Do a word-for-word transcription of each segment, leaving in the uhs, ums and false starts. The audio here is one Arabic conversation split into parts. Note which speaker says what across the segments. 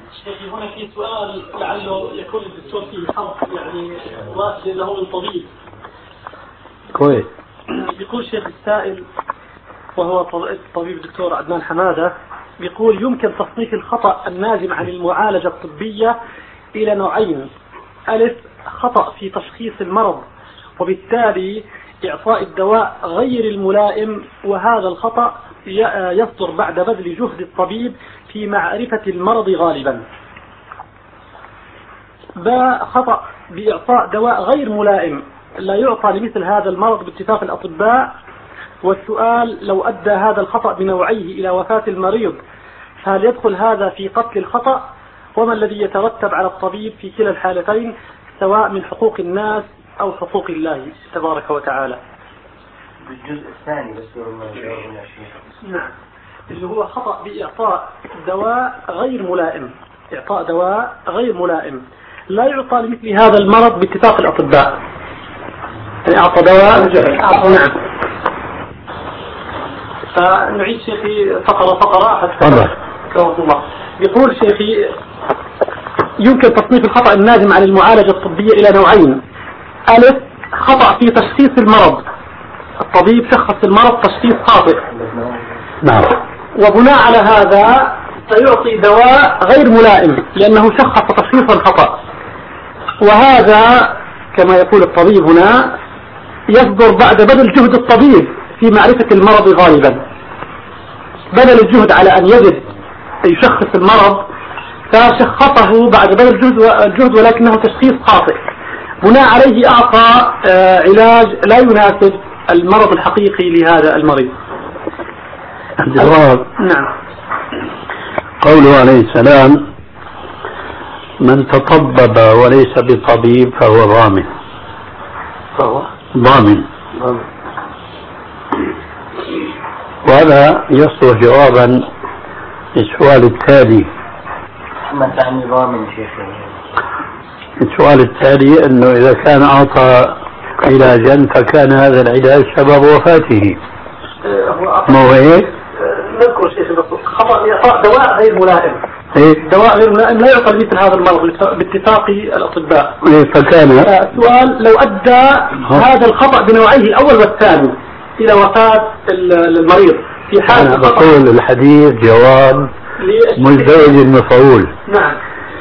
Speaker 1: شيخي هنا في سؤال لعله يكون الدكتور فيه حظ يعني واصل له الطبيب.
Speaker 2: كويس.
Speaker 1: بيقول شيخ السائل وهو الطبيب الدكتور عدنان حمادة، بيقول يمكن تصنيف الخطأ الناجم عن المعالجة الطبية إلى نوعين: ألف خطأ في تشخيص المرض وبالتالي إعطاء الدواء غير الملائم، وهذا الخطأ يصدر بعد بذل جهد الطبيب في معرفة المرض غالبا. باء خطأ بإعطاء دواء غير ملائم لا يعطى لمثل هذا المرض باتفاق الأطباء. والسؤال: لو أدى هذا الخطأ بنوعيه إلى وفاة المريض فهل يدخل هذا في قتل الخطأ؟ وما الذي يترتب على الطبيب في كلا الحالتين سواء من حقوق الناس أو حقوق الله تبارك وتعالى؟
Speaker 3: بالجزء الثاني بس
Speaker 1: نعم، اللي هو خطأ بإعطاء دواء غير ملائم، إعطاء دواء غير ملائم لا يعطى لمثل هذا المرض باتفاق الأطباء. يعني أعطى دواء أعطى نعم. فنعيد شيخي فقرة فقرة حتى الله. يقول شيخي يمكن تصنيف الخطأ الناجم عن المعالجة الطبية إلى نوعين: ألف خطأ في تشخيص المرض، الطبيب شخص المرض تشخيص خاطئ،
Speaker 2: نعم،
Speaker 1: وبناء على هذا سيعطي دواء غير ملائم لأنه شخص تشخيصا خطأ، وهذا كما يقول الطبيب هنا يصدر بعد بذل جهد الطبيب في معرفة المرض غالبا. بذل الجهد على أن يجد يشخص المرض فشخصه بعد بذل الجهد ولكنه تشخيص خاطئ، بناء عليه أعطى علاج لا يناسب المرض الحقيقي لهذا المريض.
Speaker 2: الجواب:
Speaker 1: نعم.
Speaker 2: قوله عليه السلام: من تطبب وليس بطبيب فهو ضامن.
Speaker 1: فهو
Speaker 2: ضامن. وهذا يصدر جوابا للسؤال التالي.
Speaker 3: ما تعني ضامن شيخي؟
Speaker 2: السؤال التالي أنه إذا كان أعطى علاجا فكان هذا العلاج سبب وفاته، ما هو هيك؟
Speaker 1: نذكر شيء خطأ إعطاء دواء غير ملائم.
Speaker 2: إيه؟
Speaker 1: دواء غير ملائم لا يعطى مثل هذا المرض باتفاق الأطباء.
Speaker 2: إيه فكان
Speaker 1: السؤال: لو أدى هذا الخطأ بنوعيه الأول والثاني إلى وفاة المريض في حال
Speaker 2: أنا بقول الحديث جواب مزدوج المفعول.
Speaker 1: نعم.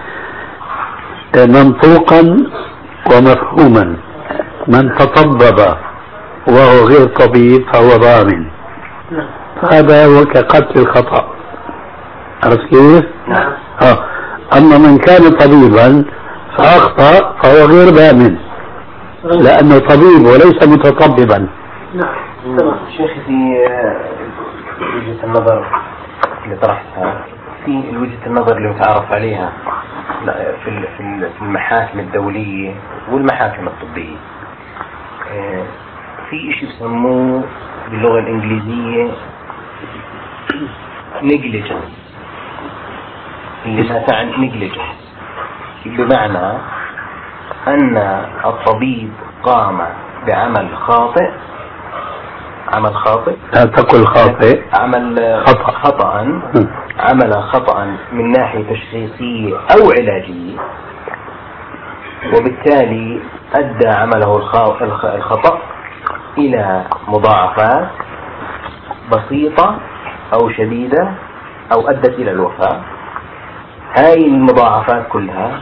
Speaker 2: منطوقا ومفهوما. من تطبب وهو غير طبيب فهو ضامن.
Speaker 1: نعم.
Speaker 2: هذا هو كقتل الخطأ. عرفت كيف؟
Speaker 1: نعم.
Speaker 2: آه. أما من كان طبيبا فأخطأ فهو غير ضامن لأنه طبيب وليس متطببا.
Speaker 1: نعم. تمام.
Speaker 3: شيخي في وجهة النظر اللي طرحتها، في وجهة النظر اللي متعارف عليها في في المحاكم الدولية والمحاكم الطبية، في شيء بسموه باللغة الإنجليزية negligence، اللي ما تعني negligence بمعنى أن الطبيب قام بعمل خاطئ، عمل خاطئ
Speaker 2: لا تقل خاطئ،
Speaker 3: عمل
Speaker 2: خطأ
Speaker 3: خطأ عمل خطأ من ناحية تشخيصية أو علاجية، وبالتالي أدى عمله الخطأ إلى مضاعفات بسيطة أو شديدة أو أدت إلى الوفاة. هاي المضاعفات كلها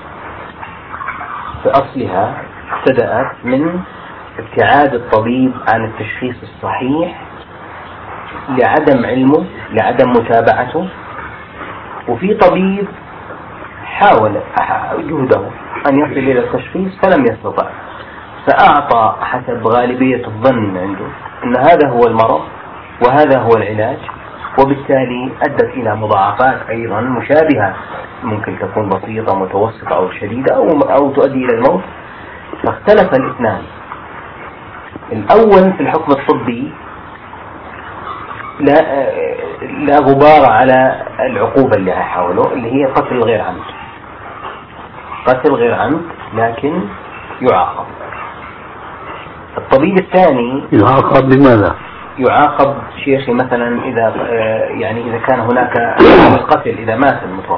Speaker 3: في أصلها ابتدأت من ابتعاد الطبيب عن التشخيص الصحيح لعدم علمه، لعدم متابعته، وفي طبيب حاول جهده أن يصل إلى التشخيص فلم يستطع، فأعطى حسب غالبية الظن عنده أن هذا هو المرض وهذا هو العلاج، وبالتالي أدت إلى مضاعفات أيضا مشابهة، ممكن تكون بسيطة متوسطة أو شديدة أو, أو تؤدي إلى الموت. فاختلف الاثنان. الأول في الحكم الطبي لا, لا غبار على العقوبة اللي هيحاوله، اللي هي قتل غير عمد، قتل غير عمد لكن يعاقب. الطبيب الثاني
Speaker 2: يعاقب بماذا؟
Speaker 3: يعاقب شيخي مثلا إذا يعني إذا كان هناك قتل، إذا مات المتوفى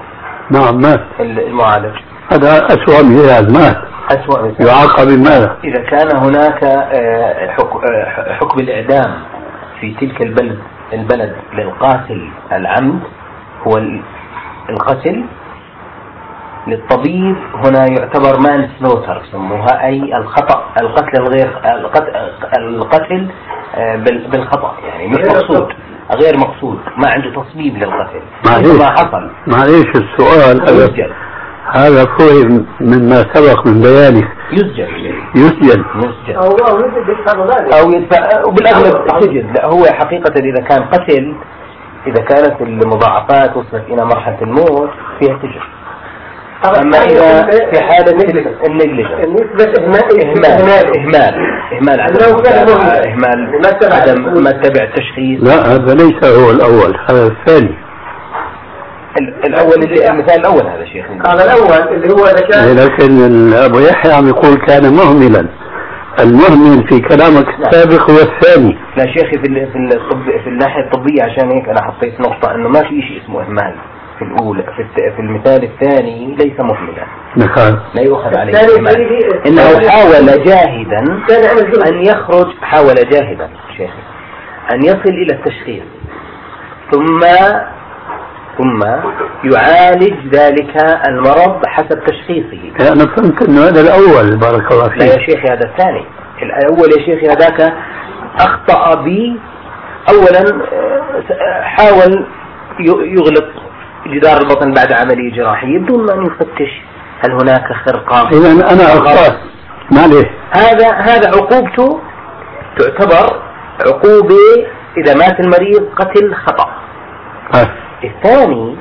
Speaker 2: نعم مات
Speaker 3: المعالج.
Speaker 2: هذا أسوأ مثال، مات.
Speaker 3: أسوأ مثال.
Speaker 2: يعاقب بماذا؟
Speaker 3: إذا كان هناك حكم الإعدام في تلك البلد البلد للقاتل العمد هو القتل، للطبيب هنا يعتبر مان سلوتر سموها، أي الخطأ، القتل الغير القتل بالخطأ، يعني مش مقصود، غير مقصود، ما عنده تصميم للقتل. ما حصل.
Speaker 2: معليش السؤال
Speaker 3: يسجل.
Speaker 2: هذا فهم مما سبق من بيانك.
Speaker 3: يسجل
Speaker 2: يسجل
Speaker 3: يسجل أو أو يدفع، وبالأغلب سجن. لا هو حقيقة إذا كان قتل، إذا كانت المضاعفات وصلت إلى مرحلة الموت فيها سجن. أما إذا في حالة النجلجة إهمال إهمال إهمال عدم إهمال عدم ما تبع التشخيص.
Speaker 2: لا هذا ليس هو الأول، هذا الثاني.
Speaker 3: الأول اللي المثال الأول هذا شيخ.
Speaker 1: هذا الأول اللي هو إذا كان،
Speaker 2: لكن أبو يحيى عم يقول كان مهملا. المهمل في كلامك السابق هو الثاني.
Speaker 3: لا شيخي في في الطب في الناحية الطبية، عشان هيك أنا حطيت نقطة إنه ما في شيء اسمه إهمال في الأولى. في, في المثال الثاني ليس مهملا، لا يؤخذ عليه إهمال، إنه حاول جاهدا أن يخرج، حاول جاهدا شيخي أن يصل إلى التشخيص، ثم ثم يعالج ذلك المرض حسب تشخيصه.
Speaker 2: أنا فهمت أنه هذا الأول، بارك الله فيك.
Speaker 3: لا يا شيخي هذا الثاني. الأول يا شيخي هذاك أخطأ بي، أولا حاول يغلق جدار البطن بعد عملية جراحية بدون أن يفتش هل هناك خرقة.
Speaker 2: إذا أنا أخطأت، معليه.
Speaker 3: هذا هذا عقوبته تعتبر عقوبة إذا مات المريض قتل خطأ.
Speaker 2: أه.
Speaker 3: الثاني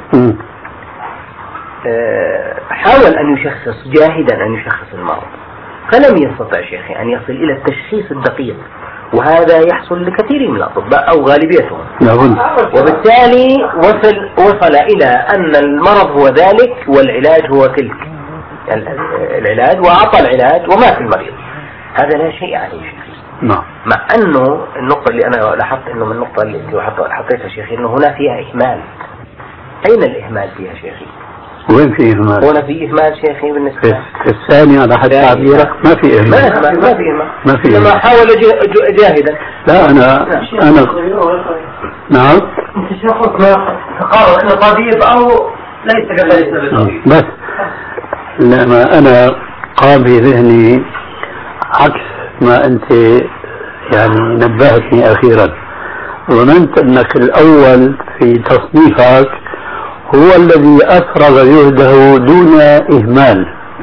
Speaker 3: أه حاول أن يشخص جاهدا أن يشخص المرض، فلم يستطع شيخي أن يصل إلى التشخيص الدقيق، وهذا يحصل لكثير من الأطباء أو غالبيتهم. وبالتالي وصل وصل إلى أن المرض هو ذلك والعلاج هو تلك العلاج، وأعطى العلاج ومات المريض. هذا لا شيء عليه شيخي.
Speaker 2: نعم.
Speaker 3: مع أنه النقطة اللي أنا لاحظت إنه من النقطة اللي حطيتها شيخي إنه هنا فيها إهمال. أين الإهمال فيها شيخي؟
Speaker 2: وين في إهمال؟
Speaker 3: هنا في إهمال شيخي بالنسبة
Speaker 2: في الثاني على حد تعبيرك ما في إهمال.
Speaker 3: ما ما في إهمال.
Speaker 2: ما في إهمال.
Speaker 3: لما حاول جاهدا.
Speaker 2: لا أنا أنا نعم.
Speaker 1: أنت شخص ما تقرر إنه طبيب أو ليس كذلك.
Speaker 2: بس لما أنا قام في ذهني عكس ما أنت يعني نبهتني أخيرا، ظننت أنك الأول في تصنيفك هو الذي أفرغ جهده دون إهمال،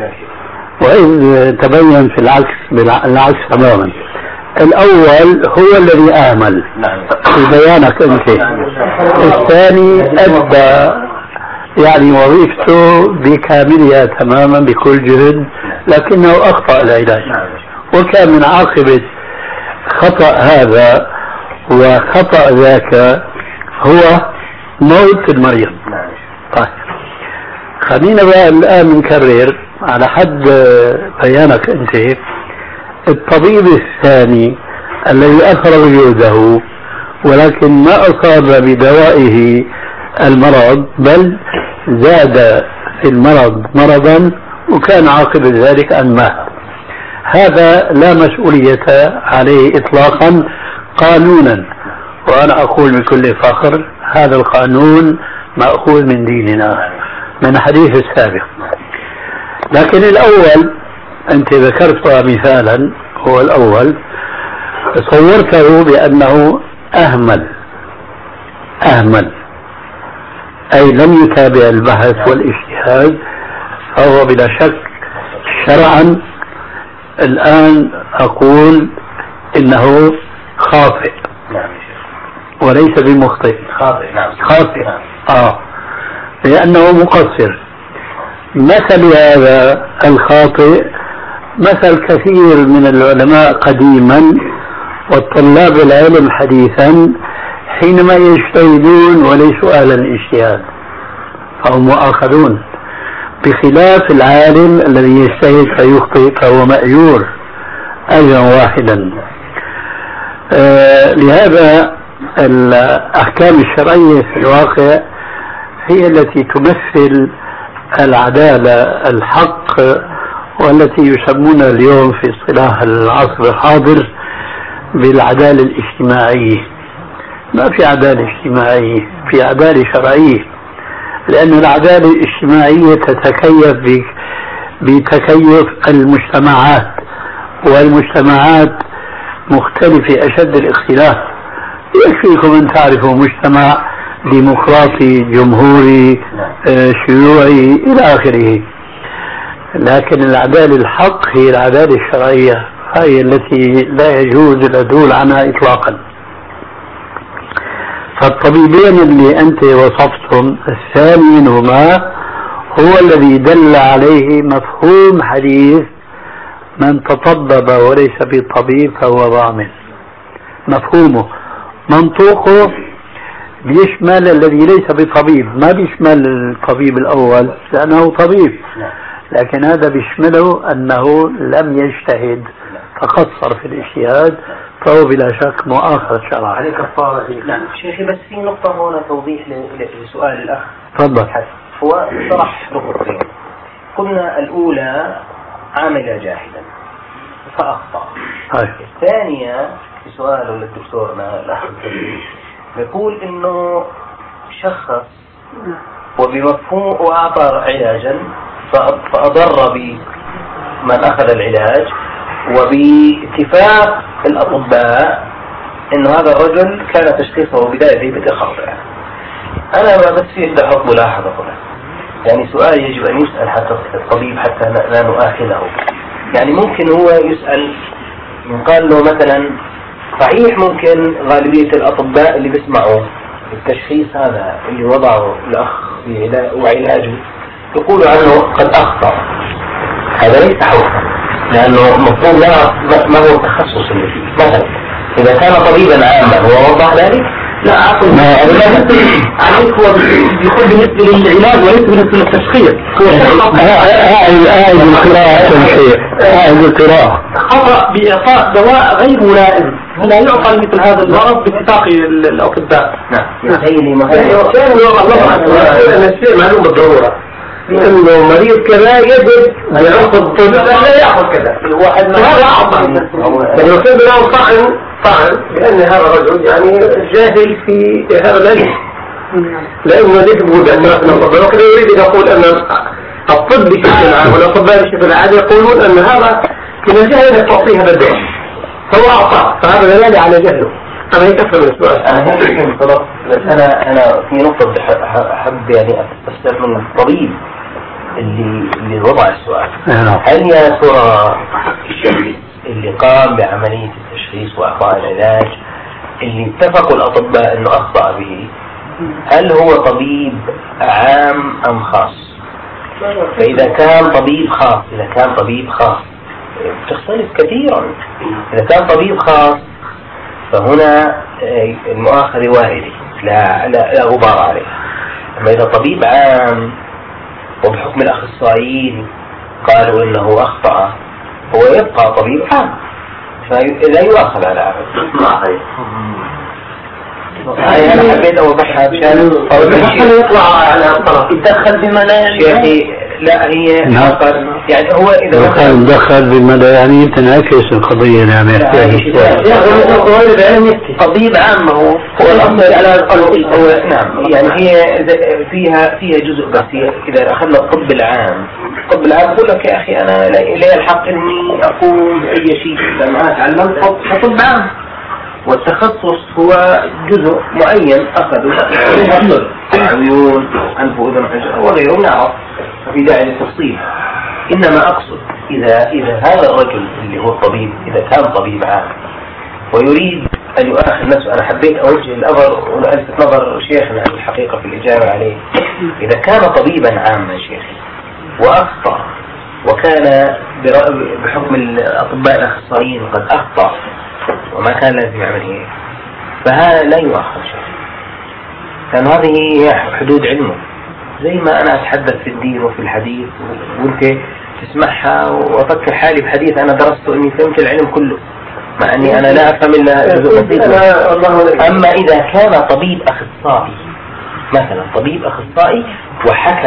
Speaker 2: وإذ تبين في العكس بالعكس تماما. الأول هو الذي أهمل في بيانك أنت، الثاني أدى يعني وظيفته بكاملها تماما بكل جهد، لكنه أخطأ العلاج، وكان من عاقبة خطأ هذا وخطأ ذاك هو موت المريض. طيب خلينا بقى الآن نكرر على حد بيانك أنت. الطبيب الثاني الذي أفرغ جهده ولكن ما أصاب بدوائه المرض، بل زاد في المرض مرضا، وكان عاقبة ذلك أن مات، هذا لا مسؤولية عليه إطلاقا قانونا. وأنا أقول بكل فخر هذا القانون مأخوذ من ديننا من حديث السابق. لكن الأول أنت ذكرت مثالا، هو الأول صورته بأنه أهمل أهمل أي لم يتابع البحث والاجتهاد، فهو بلا شك شرعا الآن أقول إنه خاطئ وليس بمخطئ.
Speaker 3: خاطئ نعم.
Speaker 2: خاطئ آه لأنه مقصر. مثل هذا الخاطئ مثل كثير من العلماء قديما والطلاب العلم حديثا حينما يجتهدون وليسوا أهلا الاجتهاد فهم مؤاخذون، بخلاف العالم الذي يجتهد فيخطئ فهو مأجور أجرا واحدا. آه لهذا الأحكام الشرعية في الواقع هي التي تمثل العدالة الحق، والتي يسمونها اليوم في اصطلاح العصر الحاضر بالعدالة الاجتماعية. ما في عدالة اجتماعية، في عدالة شرعية، لأن العدالة الاجتماعية تتكيف بتكيف المجتمعات، والمجتمعات مختلفة أشد الاختلاف. يكفيكم أن تعرفوا مجتمع ديمقراطي جمهوري شيوعي إلى آخره، لكن العدالة الحق هي العدالة الشرعية، هي التي لا يجوز العدول عنها إطلاقا. فالطبيبين اللي أنت وصفتهم الثاني منهما هو الذي دل عليه مفهوم حديث من تطبب وليس بطبيب فهو ضامن. مفهومه منطوقه بيشمل الذي ليس بطبيب، ما بيشمل الطبيب الأول لأنه طبيب، لكن هذا بيشمله أنه لم يجتهد، تقصر في الاجتهاد، فهو بلا شك مؤاخذ شرعا.
Speaker 3: عليك كفارة. نعم شيخي، بس في نقطة هنا توضيح لسؤال الأخ.
Speaker 2: تفضل.
Speaker 3: هو شرح نقطتين، قلنا الأولى عامل جاهلا فأخطأ. الثانية في سؤاله للدكتورنا الأخ يقول إنه شخص وبمفهوم وأعطى علاجا فأضر بمن أخذ العلاج، وباتفاق الأطباء إنه هذا الرجل كان تشخيصه بداية بدء خاطئة. أنا ما بس في حق ملاحظة هنا، يعني سؤال يجب أن يسأل حتى الطبيب حتى لا نؤاخذه. يعني ممكن هو يسأل يقال له مثلا صحيح ممكن غالبية الأطباء اللي بيسمعوا التشخيص هذا اللي وضعه الأخ وعلاجه يقولوا عنه قد أخطأ، هذا ليس حقا، لأنه مفهوم ما هو التخصص اللي فيه. مثلا إذا كان طبيبا عاما هو وضح ذلك، لا أقول ما عليك هو بيكون بالنسبة للعلاج وليس بالنسبة للتشخيص.
Speaker 2: هذه القراءة شيء، هذه القراءة
Speaker 1: خطأ بإعطاء دواء غير ملائم، لا يعطى مثل هذا المرض باتفاق الأطباء.
Speaker 3: نعم يا سيدي، ما
Speaker 1: الشيء معلوم بالضرورة إنه مريض كذا يجب أن يأخذ طب لا يأخذ كذا، الواحد ما هذا أعطى لأنه كيف له طعن طعن لأن هذا الرجل يعني جاهل في هذا العلم، لأنه ليس بقول بأن نحن نطبق، ولكن يريد أن يقول أن الطب بشكل عام والأطباء بشكل عام يقولون أن هذا من الجهل أن تعطيه هذا الدواء، فهو أعطاه، فهذا دلالة على جهله. أنا هيك أفهم السؤال.
Speaker 3: أنا هيك خلاص، بس أنا أنا في نقطة أحب يعني أستفهم من الطبيب اللي اللي وضع السؤال. هل يا ترى الشخص اللي قام بعملية التشخيص وإعطاء العلاج اللي اتفقوا الأطباء إنه أخطأ به، هل هو طبيب عام أم خاص؟ فإذا كان طبيب خاص إذا كان طبيب خاص تختلف كثيرا. إذا كان طبيب خاص فهنا المؤاخذة واردة لا لا لا غبار عليه. أما إذا طبيب عام وبحكم الأخصائيين قالوا إنه أخطأ، هو يبقى طبيب عام فلا يؤاخذ على عمل. أنا حبيت أوضحها مشان يطلع على الطرف يتدخل بما لا يعني. لا هي يعني هو إذا
Speaker 2: كان دخل بما لا يعني تنعكس القضية. نعم
Speaker 3: طبيب عام هو هو الأصل على هو نعم يعني هي فيها فيها جزء بس. إذا أخذنا الطب العام الطب العام يقول لك يا أخي أنا لا الحق إني أقوم بأي شيء لما تعلمت طب عام، والتخصص هو جزء معين أخذه عيون أنف وأذن وغيره نعرف، في داعي للتفصيل. إنما أقصد إذا إذا هذا الرجل اللي هو الطبيب إذا كان طبيب عام ويريد أن يؤاخذ نفسه، أنا حبيت أوجه الأمر ولألفت نظر شيخنا عن الحقيقة في الإجابة عليه. إذا كان طبيبا عاما شيخي وأخطأ وكان بحكم الأطباء الأخصائيين قد أخطأ وما كان لازم يعمل هيك، فهذا لا يؤخذ شيء، لأن هذه هي حدود علمه. زي ما أنا أتحدث في الدين وفي الحديث وأنت تسمعها وأفكر حالي بحديث أنا درسته إني فهمت العلم كله مع أني أنا لا أفهم إلا جزء بسيط. أما إذا كان طبيب أخصائي مثلا طبيب أخصائي وحكم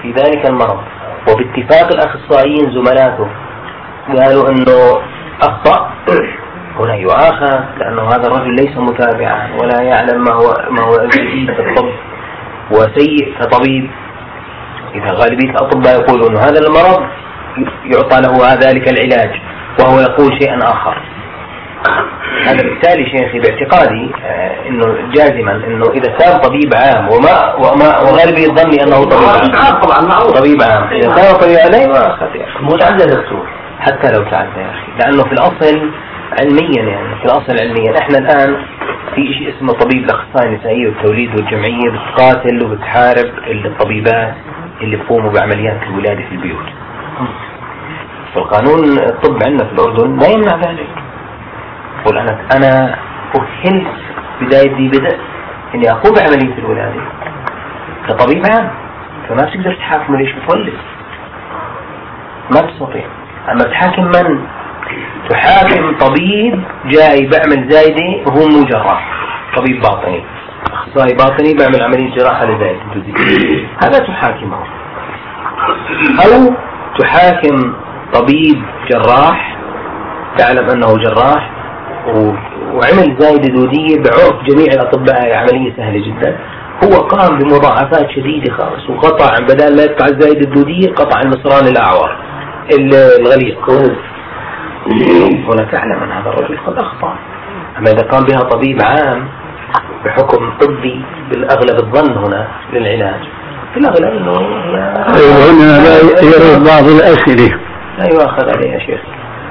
Speaker 3: في ذلك المرض، وباتفاق الأخصائيين زملاته قالوا أنه أخطأ، هنا يؤاخذ، لأنه هذا الرجل ليس متابعا ولا يعلم ما هو ما هو الجديد في الطب وسيء كطبيب. إذا غالبية الأطباء يقولون هذا المرض يعطى له ذلك العلاج وهو يقول شيئا آخر. هذا بالتالي شيخي باعتقادي انه جازما انه اذا كان طبيب عام وما وما وغالبي ظني انه طبيب عام طبعا معروف طبيب عام، اذا كان طبيب عام لا يؤاخذ متعدى دكتور حتى لو تعدى يا اخي، لانه في الاصل علميا يعني في الاصل علميا احنا الان في شيء اسمه طبيب الاخصائي النسائي والتوليد والجمعيه بتقاتل وبتحارب الطبيبات اللي بيقوموا بعمليات الولاده في البيوت. فالقانون الطب عندنا في الاردن لا يمنع ذلك. قل أنا أنا أهلت بداية دي بدأ إني أقوم بعملية الولادة كطبيب عام، فما تقدر تحاكم ليش بتولد، ما تستطيع. أما تحاكم من؟ تحاكم طبيب جاي بعمل زايدة وهو مو جراح، طبيب باطني أخصائي باطني بعمل عملية جراحة لزايدة، هذا تحاكمه. أو تحاكم طبيب جراح تعلم أنه جراح وعمل زايدة دودية بعرف جميع الأطباء عملية سهلة جدا، هو قام بمضاعفات شديدة خالص وقطع بدل ما يقطع الزايدة الدودية قطع النصران الأعور الغليق. هنا تعلم أن هذا الرجل قد أخطأ. أما إذا قام بها طبيب عام بحكم طبي بالأغلب الظن هنا للعلاج، في الأغلب أنه
Speaker 2: هنا لا يرد بعض الأسئلة
Speaker 3: لا يؤخذ عليه يا شيخ.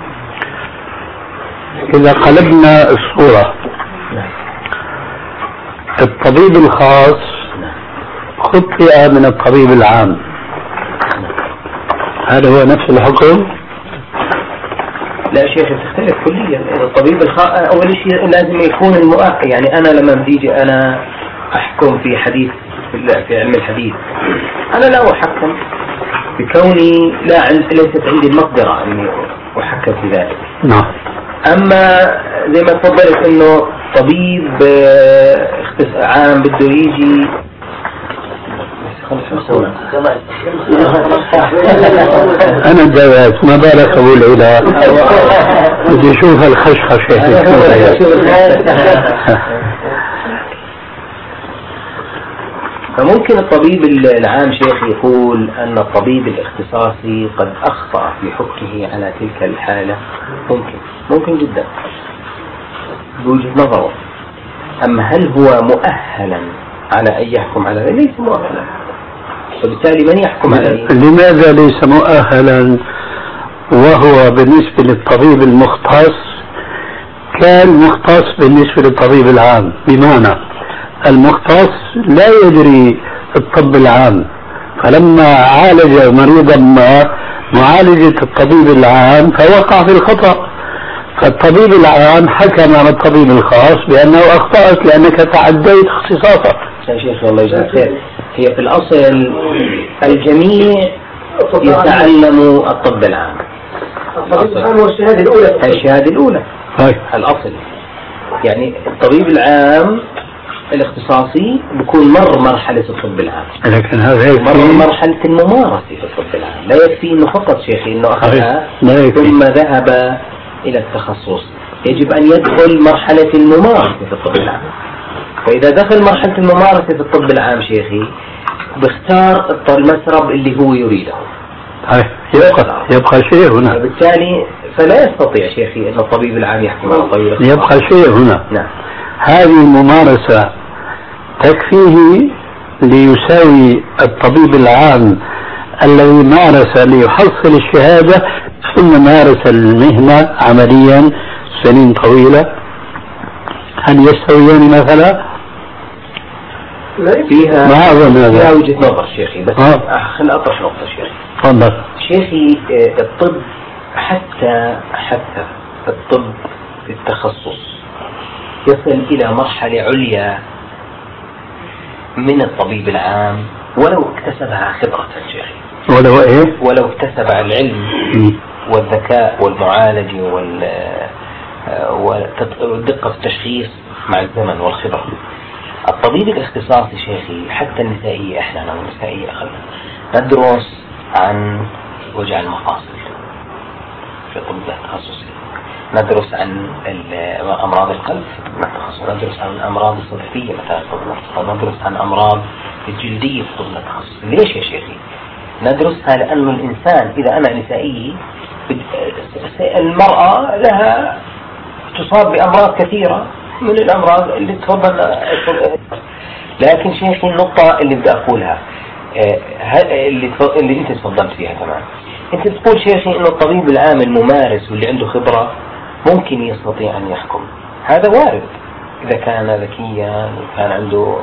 Speaker 2: إذا قلبنا الصورة، الطبيب الخاص خطئ من الطبيب العام، هذا هو نفس الحكم؟
Speaker 3: لا شيخ تختلف كليا. الطبيب الخاص أول شيء لازم يكون المؤهل، يعني أنا لما بيجي أنا أحكم في حديث في علم الحديث، أنا لا أحكم بكوني لا عند ليست عندي المقدرة أني أحكم في ذلك.
Speaker 2: نعم.
Speaker 3: أما زي ما تفضلت إنه طبيب عام بده يجي
Speaker 2: أنا الدوات ما بالك أقول علاج بدي أشوف الخشخشة.
Speaker 3: فممكن الطبيب العام شيخ يقول أن الطبيب الاختصاصي قد أخطأ في حكمه على تلك الحالة، ممكن ممكن جدا بوجهة نظره. أما هل هو مؤهلا على أن يحكم على ذلك؟ ليس مؤهلا، فبالتالي من يحكم عليه؟
Speaker 2: لماذا ليس مؤهلا وهو بالنسبة للطبيب المختص كان مختص بالنسبة للطبيب العام؟ بمعنى المختص لا يدري الطب العام، فلما عالج مريضا ما معالجة الطبيب العام فوقع في الخطأ، فالطبيب العام حكم على الطبيب الخاص بأنه أخطأت لأنك تعديت اختصاصك.
Speaker 3: يا شيخ الله يجزاك خير، هي في الأصل الجميع يتعلم الطب العام.
Speaker 1: الطبيب العام هو الشهادة الأولى.
Speaker 3: الشهادة الأولى
Speaker 2: هاي
Speaker 3: الأصل، يعني الطبيب العام الاختصاصي بيكون مر مرحلة الطب العام،
Speaker 2: لكن هذا
Speaker 3: مر مرحلة الممارسة في الطب العام. لا يكفي إنه فقط شيخي إنه أخذها ثم ذهب إلى التخصص، يجب أن يدخل مرحلة الممارسة في الطب العام. فإذا دخل مرحلة الممارسة في الطب العام شيخي بيختار المسرب اللي هو يريده.
Speaker 2: يبقى يبقى شيء هنا،
Speaker 3: وبالتالي فلا يستطيع شيخي أن الطبيب العام يحكم على الطبيب الخاص.
Speaker 2: يبقى شيء هنا.
Speaker 3: نعم.
Speaker 2: هذه الممارسة تكفيه ليساوي الطبيب العام الذي مارس ليحصل الشهادة ثم مارس المهنة عمليا سنين طويلة؟ هل يستويان مثلا؟
Speaker 3: فيها
Speaker 2: ما أظن هذا.
Speaker 3: فيها وجهة نظر شيخي، بس
Speaker 2: آه.
Speaker 3: خليني أطرح نقطة شيخي.
Speaker 2: تفضل.
Speaker 3: شيخي الطب حتى حتى الطب في التخصص يصل إلى مرحلة عليا من الطبيب العام ولو اكتسبها خبرة شيخي.
Speaker 2: ولو إيه؟
Speaker 3: ولو اكتسب العلم والذكاء والمعالجة وال والدقة في التشخيص مع الزمن والخبرة. الطبيب الاختصاصي شيخي حتى النسائية احنا والنسائية أخذنا ندرس عن وجع المفاصل في طب التخصصي، ندرس عن أمراض القلب ندرس عن الأمراض الصدفية مثلا، ندرس عن أمراض الجلدية في طب التخصصي. ليش يا شيخي؟ ندرسها لأنه الإنسان إذا أنا نسائي المرأة لها تصاب بأمراض كثيرة من الأمراض اللي تفضل. لكن شيخي النقطة اللي بدي أقولها اللي اللي أنت تفضلت فيها كمان، أنت تقول شيخي إنه الطبيب العام الممارس واللي عنده خبرة ممكن يستطيع أن يحكم. هذا وارد إذا كان ذكيا وكان عنده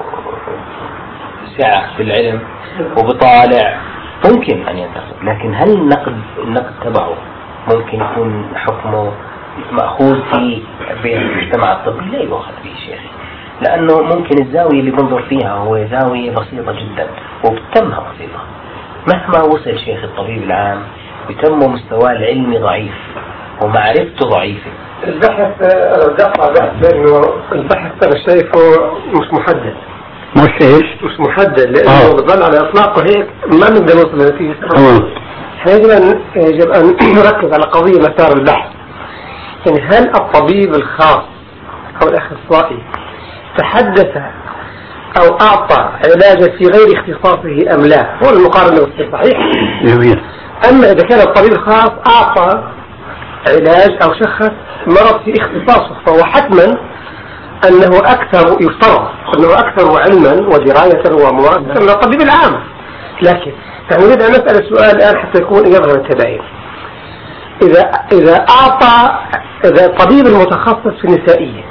Speaker 3: سعة في العلم وبطالع ممكن أن ينتقد. لكن هل النقد النقد تبعه ممكن يكون حكمه مأخوذ في المجتمع الطبي؟ لا يؤخذ به شيخي، لأنه ممكن الزاوية اللي بنظر فيها هو زاوية بسيطة جدا وبتمها بسيطة. مهما وصل شيخ الطبيب العام بتمه مستواه العلمي ضعيف ومعرفته ضعيفة.
Speaker 4: البحث الدقة بحث لأنه البحث أنا شايفه مش محدد.
Speaker 2: مش إيش؟
Speaker 4: مش محدد لأنه بظل على إطلاقه هيك ما نقدر نوصل لنتيجة. يجب أن يجب أن نركز على قضية مسار البحث. يعني هل الطبيب الخاص أو الأخصائي تحدث أو أعطى علاجا في غير اختصاصه أم لا؟ هو المقارنة والصحيح.
Speaker 2: جميل.
Speaker 4: أما إذا كان الطبيب الخاص أعطى علاج أو شخص مرض في اختصاصه فهو حتما أنه أكثر يفترض أنه أكثر علما ودراية وممارسة من الطبيب العام. لكن نريد أن نسأل السؤال الآن حتى يكون يظهر التباين. إذا إذا أعطى إذا الطبيب المتخصص في النسائية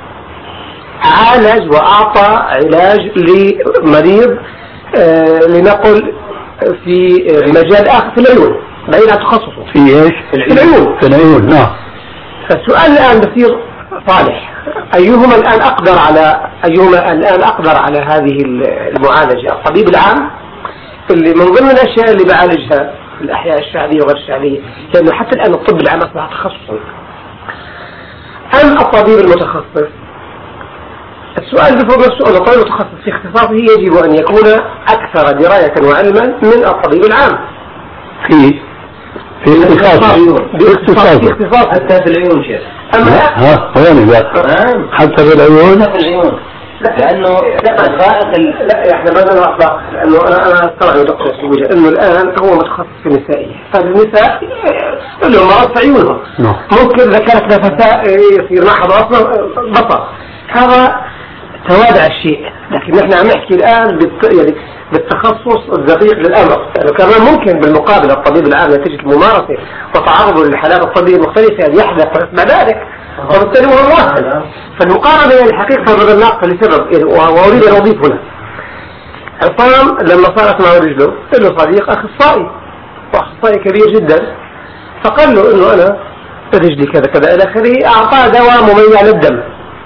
Speaker 4: عالج وأعطى علاج لمريض آه لنقل في مجال آخر في العيون بعيد عن تخصصه
Speaker 2: في إيش؟
Speaker 4: في العيون.
Speaker 2: في العيون نعم.
Speaker 4: فالسؤال الآن بصير صالح، أيهما الآن أقدر على أيهما الآن أقدر على هذه المعالجة؟ الطبيب العام اللي من ضمن الأشياء اللي بعالجها الأحياء الشعبية وغير الشعبية، لأنه حتى الآن الطب العام أصبح تخصصا، أم الطبيب المتخصص؟ السؤال بفضل السؤال الطبيب المتخصص في اختصاصه يجب أن يكون أكثر دراية وعلما من الطبيب العام
Speaker 2: في في اختصاص
Speaker 4: باختصاص
Speaker 3: حتى في العيون شيخ.
Speaker 4: أما
Speaker 2: ها هون بقى حتى في العيون
Speaker 3: في العيون لأنه
Speaker 4: لا لا احنا ما لنا أطلاق، لأنه أنا أنا استوعب دكتور سويجة إنه الآن هو متخصص في النسائية، فالنساء لهم مرض في عيونهم ممكن إذا كانت نفساء يصير معها أصلا بطل. هذا توابع الشيء، لكن نحن عم نحكي الآن بالت... يعني بالتخصص الدقيق للأمر. يعني كمان ممكن بالمقابل الطبيب العام نتيجة الممارسة وتعرضه للحالات الطبية المختلفة أن يحدث بعد ذلك، وبالتالي هو مواصل. فالمقارنة هي الحقيقة بدل ناقصة لسبب، يعني وأريد أن أضيف هنا. عصام لما صارت معه رجله له صديق أخصائي وأخصائي كبير جدا، فقال له إنه أنا رجلي كذا كذا إلى آخره، أعطاه دواء مميع للدم،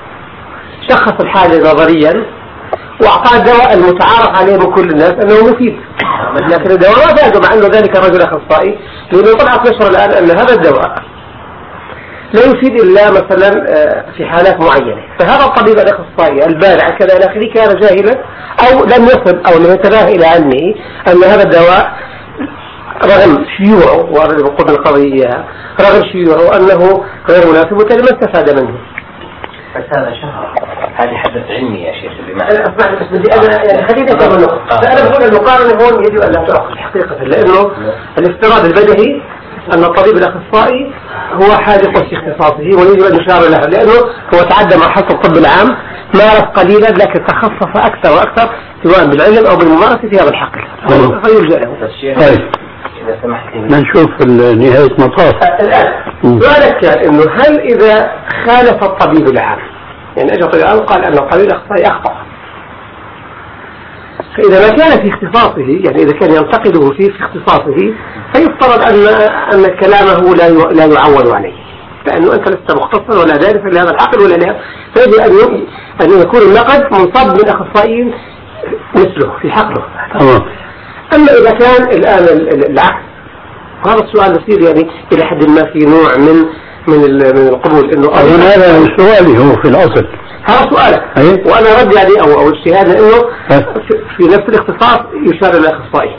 Speaker 4: شخص الحالة نظريا وأعطاه الدواء المتعارف عليه بكل الناس أنه مفيد، لكن الدواء ما فاده مع أنه ذلك الرجل أخصائي، لأنه طلعت نشر الآن أن هذا الدواء لا يفيد إلا مثلا في حالات معينة. فهذا الطبيب الأخصائي البارع كذا إلى آخره كان جاهلا أو لم يصل أو لم ينتبه إلى علمه أن هذا الدواء رغم شيوعه وأرد بقول القضية رغم شيوعه أنه غير مناسب وبالتالي ما استفاد منه.
Speaker 3: بس هذا شهر هذه حدث علمي يا شيخ بمعنى
Speaker 4: أسمعني بس بدي أنا يعني خليني أكمل نقطة. فأنا بقول المقارنة هون يجب أن لا تؤخذ حقيقة، لأنه الافتراض البدهي أن الطبيب الأخصائي هو حاذق في اختصاصه ويجب أن يشار له، لأنه هو تعدى مرحلة الطب العام مارس قليلا لكن تخصص أكثر وأكثر سواء بالعلم أو بالممارسة في هذا الحقل فيلجأ له.
Speaker 2: طيب إذا سمحت لي نشوف نهاية مطاف.
Speaker 4: الآن سؤالك كان إنه هل إذا خالف الطبيب العام، يعني أجل الطبيب العام قال أن الطبيب الأخصائي أخطأ، فإذا ما كان في اختصاصه يعني إذا كان ينتقده فيه في اختصاصه فيفترض أن أن كلامه لا لا يعول عليه، لأنه أنت لست مختصا ولا دارس لهذا الحقل ولا لا، فيجب أن أن يكون النقد منصب من أخصائيين مثله في حقله. أما إذا كان الآن العكس، وهذا السؤال يصير يعني إلى حد ما في نوع من من من القبول إنه
Speaker 2: هذا سؤالي هو في الأصل
Speaker 4: هذا سؤالك
Speaker 2: أيه؟
Speaker 4: وأنا رد يعني أو أو اجتهاد إنه في نفس الاختصاص يشار إلى الأخصائي،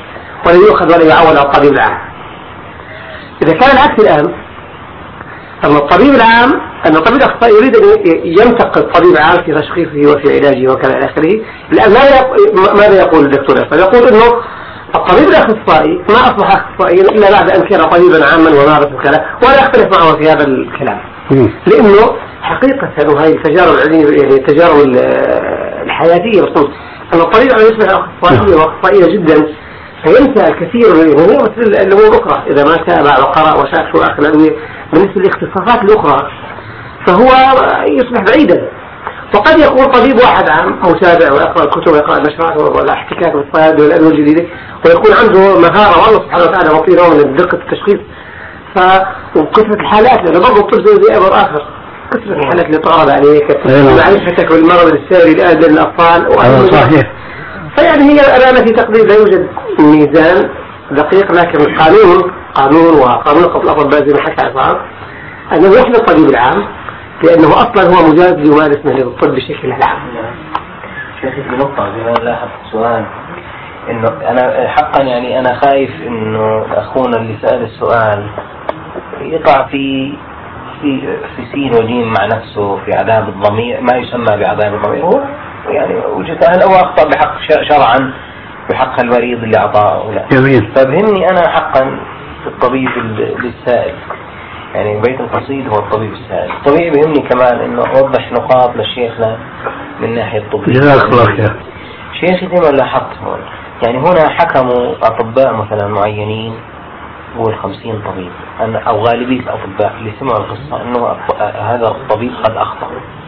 Speaker 4: ولا يؤخذ ولا يعول على الطبيب العام. إذا كان العكس الآن، أن الطبيب العام أن الطبيب الأخصائي يريد أن ينتقد الطبيب العام في تشخيصه وفي علاجه وكذا إلى آخره، الآن ماذا يقول الدكتور الأخصائي؟ يقول أنه الطبيب الأخصائي ما أصبح أخصائيا إلا بعد أن كان طبيبا عاما ومارس الكلام، ولا يختلف معه في هذا الكلام، لأنه حقيقة هذه التجارب العلمية يعني التجارب الحياتية بخصوص أن الطبيب يصبح أخصائيا وأخصائية جدا، فينسى الكثير من مثل الأمور الأخرى إذا ما تابع وقرأ وشاف شو آخر الأدوية بالنسبة للاختصاصات الأخرى، فهو يصبح بعيدا. وقد يكون طبيب واحد عام متابع ويقرأ الكتب ويقرأ النشرات ولا احتكاك بالصيادلة والأدوية الجديدة، ويكون عنده مهارة والله سبحانه وتعالى مطيرة من دقة التشخيص وكثرة الحالات، لأنه برضه الطب زي أمر آخر، كثرة الحالات اللي تعرض عليك معرفتك بالمرض الساري لأهل الأطفال
Speaker 2: صحيح.
Speaker 4: فيعني هي الآن في تقدير لا يوجد ميزان دقيق، لكن القانون قانون وقانون قبل الأطباء زي ما حكى عصام أنه يحمي الطبيب العام لأنه أصلا هو مجاز ليمارس مهنة الطب بشكل عام.
Speaker 3: شيخي في نقطة بما لاحظت سؤال إنه أنا حقا يعني أنا خايف إنه أخونا اللي سأل السؤال يقع في في في سين وجيم مع نفسه في عذاب الضمير، ما يسمى بعذاب الضمير، هو يعني وجدان أو أخطأ بحق شرعا بحق المريض اللي أعطاه لا.
Speaker 2: جميل.
Speaker 3: فبهمني أنا حقا الطبيب للسائل، يعني بيت القصيد هو الطبيب السائل. الطبيب بهمني كمان إنه أوضح نقاط للشيخنا من ناحية الطبيب.
Speaker 2: جزاك الله خير.
Speaker 3: شيخي زي ما لاحظت هون يعني هنا حكموا أطباء مثلا معينين قول خمسين طبيب أو غالبية الأطباء اللي سمعوا القصة إنه هذا الطبيب قد أخطأ.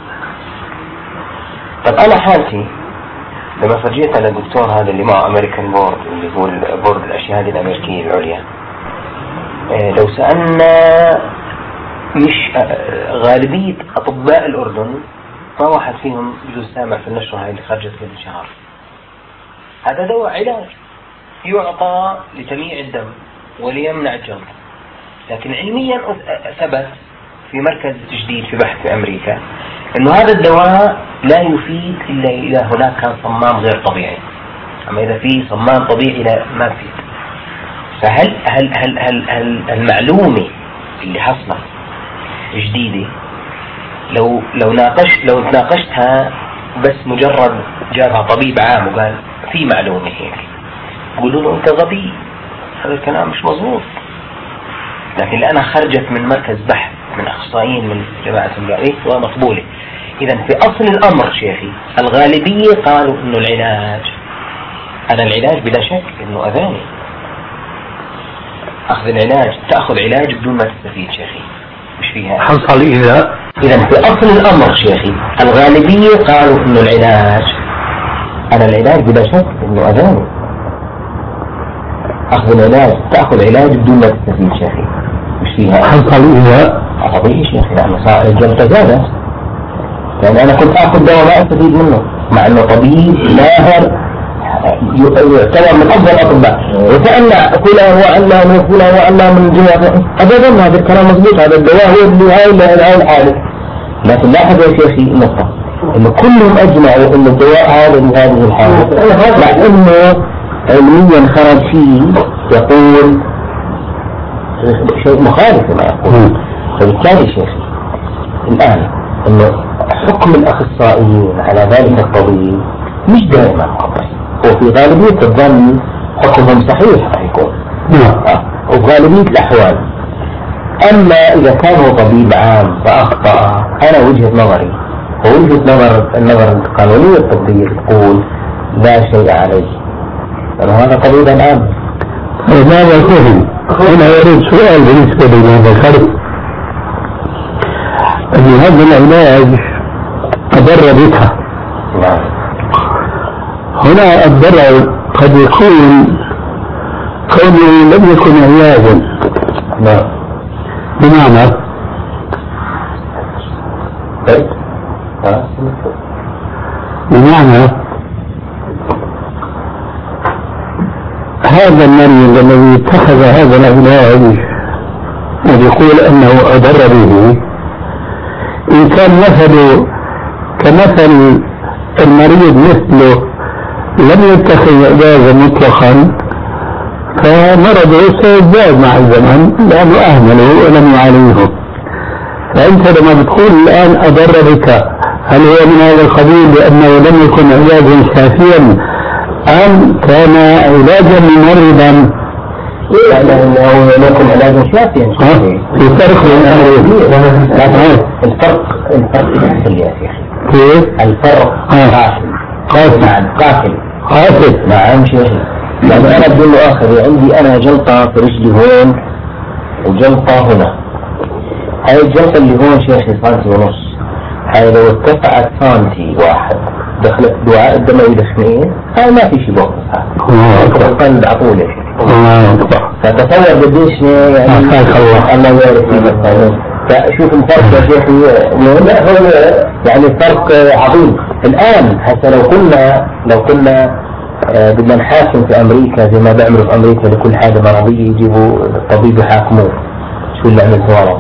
Speaker 3: طب أنا حالتي لما فرجيت على الدكتور هذا اللي معه أمريكان بورد اللي هو بورد الأشياء هذه الأمريكية العليا، إيه لو سألنا مش غالبية أطباء الأردن ما واحد فيهم يجوز سامع في النشرة هاي اللي خرجت قبل شهر هذا دواء علاج يعطى لتمييع الدم وليمنع الجلط، لكن علميا ثبت في مركز تجديد في بحث في أمريكا إنه هذا الدواء لا يفيد إلا إذا هناك كان صمام غير طبيعي، أما إذا في صمام طبيعي لا ما يفيد. فهل هل هل هل, هل المعلومة اللي حصلت جديدة لو لو ناقشت لو ناقشتها بس مجرد جابها طبيب عام وقال في معلومة هيك قولوا له أنت غبي، هذا الكلام مش مظبوط. لكن لأنها خرجت من مركز بحث من أخصائيين من جماعة المريض ومقبولة. إذا في أصل الأمر شيخي الغالبية قالوا إنه العلاج أنا العلاج بلا شك إنه أذاني أخذ العلاج تأخذ علاج بدون ما تستفيد شيخي مش فيها
Speaker 2: حصل إذا
Speaker 3: إذا في أصل الأمر شيخي الغالبية قالوا إنه العلاج أنا العلاج بلا شك إنه أذاني أخذ العلاج تأخذ علاج بدون ما تستفيد شيخي مش فيها
Speaker 2: حصل إذا
Speaker 3: طبيعي شيخي لأنه صار الجلطة زادت، يعني أنا كنت أخذ دواء ما أستفيد منه مع أنه طبيب ماهر يعتبر من أفضل الأطباء وسألنا فلان وعلان وفلان وعلان من جهة أبدا هذا الكلام مضبوط، هذا الدواء هو اللي هاي الحالة. لكن لاحظ يا شيخي النقطة إنه كلهم أجمعوا إنه الدواء هذا لهذه الحالة مع إنه علميا خرج فيه يقول شيء مخالف ما يقول. فبالتالي شيخي الآن إنه حكم الأخصائيين على ذلك الطبيب مش دائما قطعي، وفي غالبية الظن حكمهم صحيح راح يكون وفي غالبية الأحوال. أما إذا كان هو طبيب عام فأخطأ أنا وجهة نظري ووجهة نظر النظر القانونية الطبية تقول لا شيء عليه لأنه هذا طبيب عام.
Speaker 2: ماذا فهم؟ هنا يريد سؤال بالنسبة لما ذكرت أن هذا العلاج أضر بها. هنا الضرر قد يكون كونه لم يكن علاجا بمعنى بمعنى هذا المريض الذي اتخذ هذا العلاج ويقول أنه أضر به إن كان مثله كمثل المريض مثله لم يتخذ علاجا مطلقا فمرضه سيزداد مع الزمن لأنه أهمله ولم يعالجه. فأنت لما بتقول الآن أضر بك، هل هو من هذا القبيل لأنه لم يكن علاجا شافيا أم كان علاجا ممرضا؟
Speaker 3: لا لا لم يكن علاجا شافيا.
Speaker 2: في فرق بين الأمرين.
Speaker 3: الفرق الفرق قاتل يا شيخ.
Speaker 2: كيف؟
Speaker 3: الفرق قاتل.
Speaker 2: قاتل.
Speaker 3: نعم قاتل.
Speaker 2: قاتل.
Speaker 3: نعم شيخ. يعني أنا بدون آخر عندي أنا جلطة في رجلي هون وجلطة هنا. هاي الجلطة اللي هون شيخي سنتي ونص، هاي لو ارتفعت سنتي واحد دخلت دعاء الدموي دخلين هاي ما في شيء بوقفها. القلب عطولة يا شيخ. فتصور قديش يعني الله يبارك فيك. فشوف الفرق يا شيخي يعني فرق عظيم. الآن هسه لو كنا لو كنا آه بدنا نحاكم في أمريكا زي ما بيعملوا في أمريكا لكل حاجة مرضية يجيبوا الطبيب يحاكموه شو اللي عمل ثوره.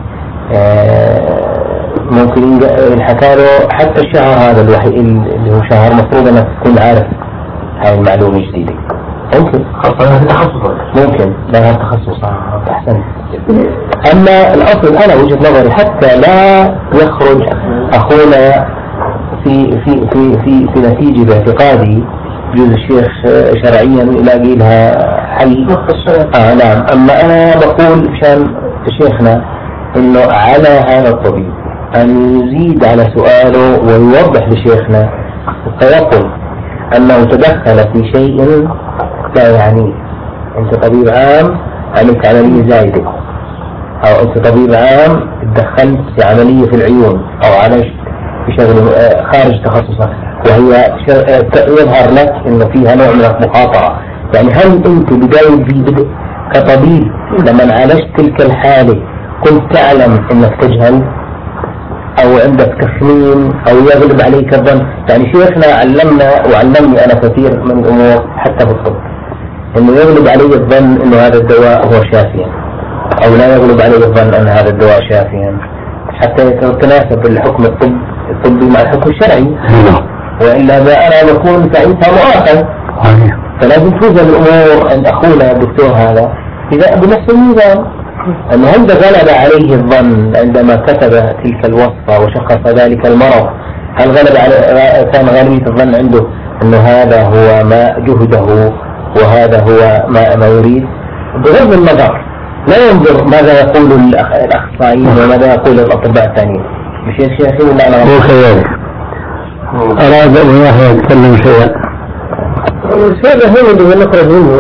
Speaker 3: آه ممكن ينحكى له حتى الشهر هذا الوحيد اللي هو شهر مفروض أنك تكون عارف هاي المعلومة جديدة. ممكن
Speaker 4: خاصة في تخصص
Speaker 3: ممكن لا تخصص أحسن. أما الأصل أنا وجهة نظري حتى لا يخرج أخونا في في في في في نتيجة باعتقادي يجوز الشيخ شرعيا يلاقي لها حل. آه نعم. أما أنا بقول مشان شيخنا إنه على هذا الطبيب أن يزيد على سؤاله ويوضح لشيخنا التيقن أنه تدخل في شيء لا يعني. أنت طبيب عام عملت عملية زايدة، أو أنت طبيب عام تدخلت في عملية في العيون أو عالجت في شغل خارج تخصصك وهي يظهر لك إنه فيها نوع من المخاطرة. يعني هل أنت بداية بدء كطبيب لما عالجت تلك الحالة كنت تعلم إنك تجهل أو عندك تخمين أو يغلب عليك الظن؟ يعني شيخنا علمنا وعلمني أنا كثير من الأمور حتى في الطب إنه يغلب علي الظن إنه هذا الدواء هو شافيا أو لا يغلب علي الظن أن هذا الدواء شافيا حتى يتناسب الحكم الطب الطبي مع الحكم الشرعي. وإلا أنا بكون ساعتها مؤاخذ. فلازم توزن الأمور عند أخونا الدكتور هذا إذا بنفس الميزان أنه هل غلب عليه الظن عندما كتب تلك الوصفة وشخص ذلك المرض، هل غلب على كان غالبية الظن عنده أنه هذا هو ما جهده وهذا هو ما, ما يريد بغض النظر لا ينظر ماذا يقول الأخصائيين وماذا يقول الأطباء الثانيين. مش يا شيخي ولا أنا
Speaker 2: هو كذلك أراد أن يحيى يتكلم شيئا.
Speaker 4: الشيء هو اللي نخرج منه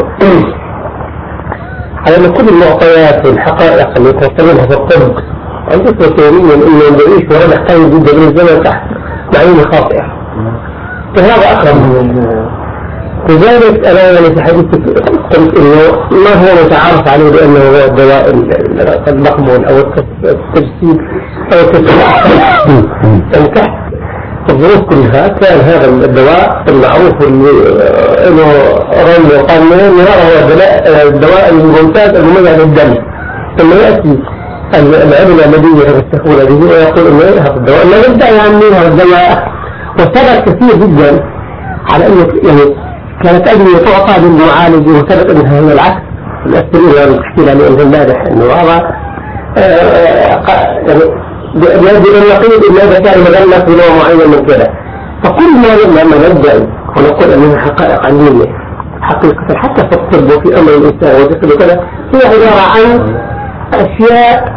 Speaker 4: على أن كل المعطيات والحقائق اللي توصلونها في الطب عند التوصيلين إنه يعيش وهذا يحتاج جدا من الزمن تحت معلومة خاطئة. فهذا أقرب من لذلك أنا يعني في حديث قلت إنه ما هو متعارف عليه بأنه هو الدواء المقبول أو التجسيد أو التجسيد تحت الظروف كلها كان هذا الدواء المعروف انه رمي وقرنين هو الدواء الممتاز المميز للدم. ثم ياتي العلماء الذين يستخدمون به ويقول انه هذا الدواء لا يبدا يعني هذا الدواء. وثبت كثير جدا على انه يعني كانت ادويه تعطى للمعالج وثبت انها هي العكس. الاسبرين اللي تحكي عليه امبارح انه هذا يعني يجب أن نقول إن هذا كان مغلق بنوع معين من كذا. فكل ما لما نبدأ ونقول أنها حقائق علمية حقيقة حتى في الطب وفي أمر الإنسان وذكر كذا هي عبارة عن أشياء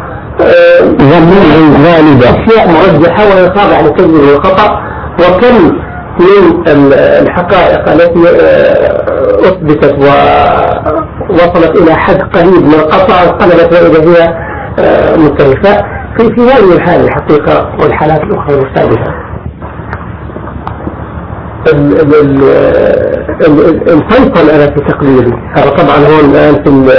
Speaker 4: غالبة أشياء مرجحة ويخاضع للكذب والخطأ. وكم من الحقائق التي أثبتت ووصلت إلى حد قريب من القطع قلبت وإذا هي مختلفة في في هذه الحالة الحقيقة والحالات الأخرى المختلفة. الفيصل أنا في تقديري هذا طبعا هو الآن في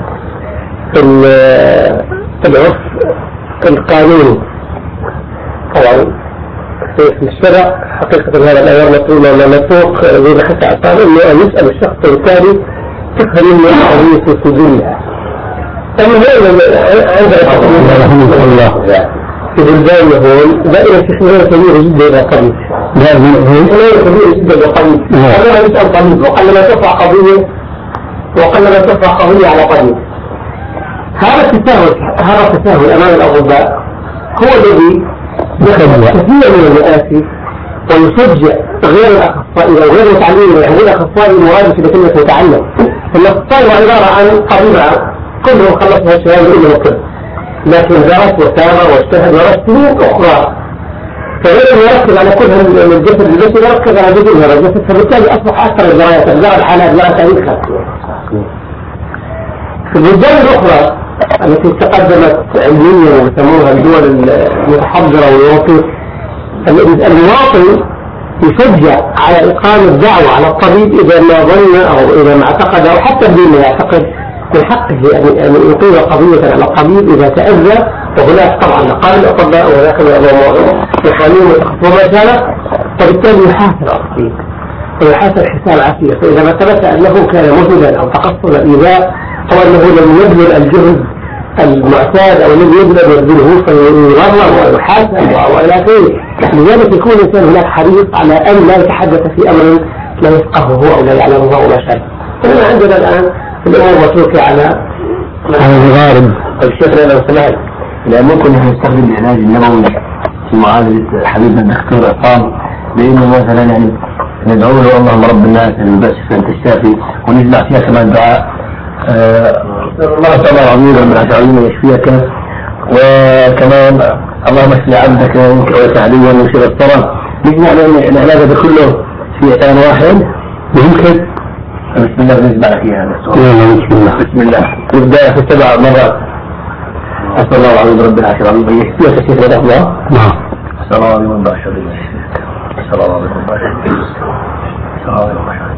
Speaker 4: في العرف القانوني طبعا في الشرع حقيقة هذا الأيام مطلوبة ولا مطلوق زي ما حكى عطان إنه يسأل الشخص الثاني تفهم إنه قضية السجون. أما هو عندنا رحمه الله في بلدان هون دائما تشميرها كبيرة جدا إلى قبيل دائما كبيرة جدا إلى قبيل. قبل ما يسأل قبيل وقبل ما ترفع قضية وقلما ترفع قضية على قضية. هذا التساهل هذا التساهل أمام الأطباء هو الذي يخلق كثير من المآسي ويشجع غير الأخصائي أو غير المتعلمين يعني غير الأخصائي المرادف إلى كلمة متعلم. الأخصائي هو عبارة عن طبيب كلهم خلصوا الشباب إلا الكل، لكن درس وسامر واجتهد ورث سنين أخرى، فغير يركز على كل الجسد البشري يركز على جزء من الجسد، فبالتالي أصبح أكثر الدراسات أكثر الحالات لا تاريخها. في البلدان الأخرى التي تقدمت علميا ويسموها الدول المتحضرة والوطن، المواطن يشجع على إقامة دعوة على الطبيب إذا ما ظن أو إذا ما اعتقد أو حتى بدون ما يعتقد من حقه أن يقيم قضية على الطبيب إذا تأذى، وهناك طبعا نقابل الأطباء وهناك محامين وما كان، فبالتالي يحاسب الطبيب ويحاسب حساب عسير. فإذا ما ثبت أنه كان مهملا أو تقصد الإيذاء أو أنه لم يبذل الجهد المعتاد أو لم يبذل يبذله فيغرم ويحاسب وإلى آخره، لذلك يكون الإنسان هناك حريص على أن لا يتحدث في أمر لا يفقهه أو لا يعلمه أو لا شيء. فإحنا عندنا الآن الأمور متروكة على
Speaker 2: على الغارب.
Speaker 3: الشيخ لو سمحت، لا ممكن نستخدم العلاج النبوي في معالجة حبيبنا الدكتور عصام، بأنه مثلا يعني ندعو له اللهم رب الناس البأس أنت الشافي، ونجمع فيها كمان دعاء الله تعالى العظيم رب العالمين يشفيك، وكمان اللهم اشفي عبدك وسعديا ويشير الصلاة، نجمع العلاج هذا كله في آن واحد ممكن. بسم الله نجمع فيها بسم الله بسم الله نبدأ في سبع مرات. أسأل الله العظيم رب العالمين أن يشفيك شفاء الله. نعم. أسأل الله العظيم رب العالمين أسأل الله العظيم رب العالمين أسأل الله العظيم رب العالمين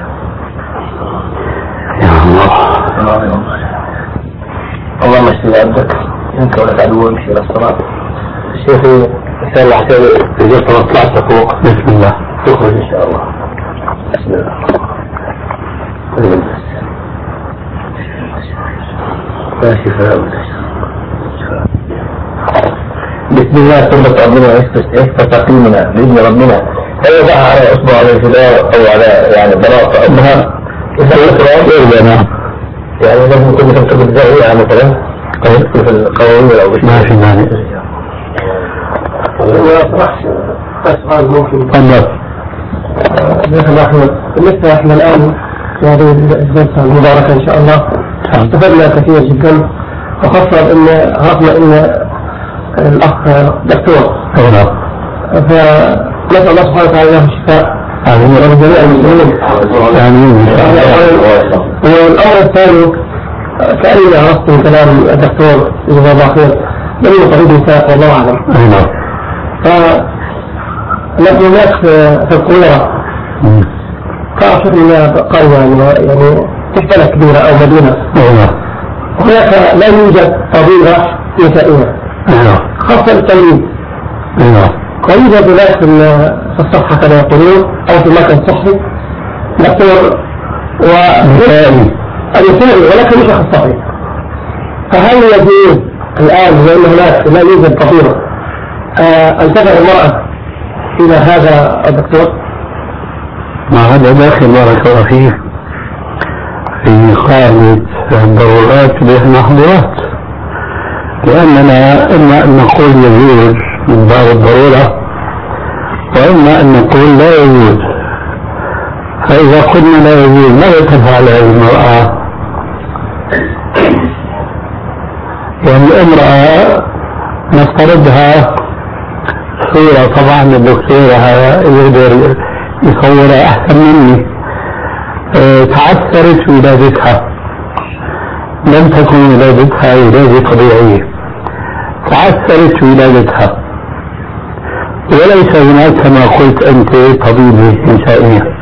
Speaker 3: يا الله. اللهم اشفي عبدك انت ولك عدو وامشي الى الصلاه. الشيخ ان شاء الله عشان تجيب طلعت فوق بسم الله تخرج ان شاء الله. بسم الله لا شفاء ولا شفاء. بسم الله ثم ربنا يشفى تقييمنا باذن ربنا. هل يضعها على اصبع على الجدار او على يعني بلاطه امها إذا القرآن نعم يعني لازم يكون مثل كتب الزاوية مثلا في القوانين أو بشيء ما في مانع.
Speaker 4: أسأل ممكن
Speaker 2: تفضل.
Speaker 4: شيخنا أحمد، بالنسبة إحنا الآن في هذه الجلسة المباركة إن شاء الله استفدنا كثير جدا، وخاصة إن عرفنا إن الأخ دكتور فنسأل الله سبحانه وتعالى له الشفاء آمين ورب جميع المسلمين آمين. والأمر الثاني كأني عرفت من كلام الدكتور جزاه الله خير لأنه طبيب نساء والله أعلم. فنحن هناك في القاهرة كأشهر من قرية يعني تحتلة كبيرة أو مدينة، وهناك لا يوجد طبيبة نسائية خاصة التلميذ قريبا بذلك في الصحة كما يقولون أو في مكان صحي دكتور ونسائي ولكن مش أخصائي. فهل يجوز الآن لأن هناك لا يوجد طبيبة أن تدعو المرأة إلى هذا الدكتور؟
Speaker 2: ما هذا داخل بارك الله فيه في قاعدة الضرورات بالمحظورات، لأننا إما أن نقول يجوز من باب الضرورة وإما أن نقول لا يجوز. فإذا قلنا لا يجوز ماذا تفعل هذه المرأة؟ يعني الامرأة نفترضها صورة، طبعا الدكتور يقدر يصورها أحسن مني. اه تعثرت ولادتها، لم تكن ولادتها ولادة طبيعية، تعثرت ولادتها وليس هناك كما قلت أنت طبيبة نسائية،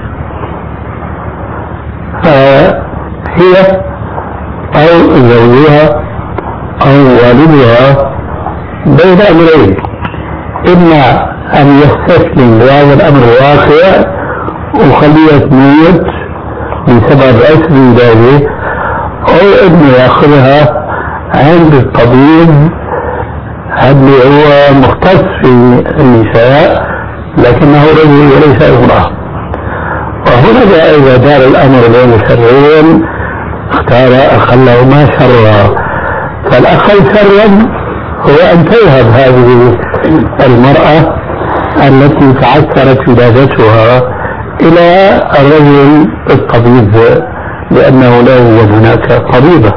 Speaker 2: فهي أو زوجها أو والدها بين أمرين، إما أن يستسلم لهذا الأمر الواقع وخليها تموت بسبب أسر ولادة، أو إنه يأخذها عند الطبيب اللي هو مختص في النساء لكنه رجل وليس امرأة. وهنا إذا دار الأمر بين الشرعين اختار أقلهما شرا، فالأقل شرا هو أن تذهب هذه المرأة التي تعثرت ولادتها إلى الرجل الطبيب لأنه لا يوجد هناك طبيبة.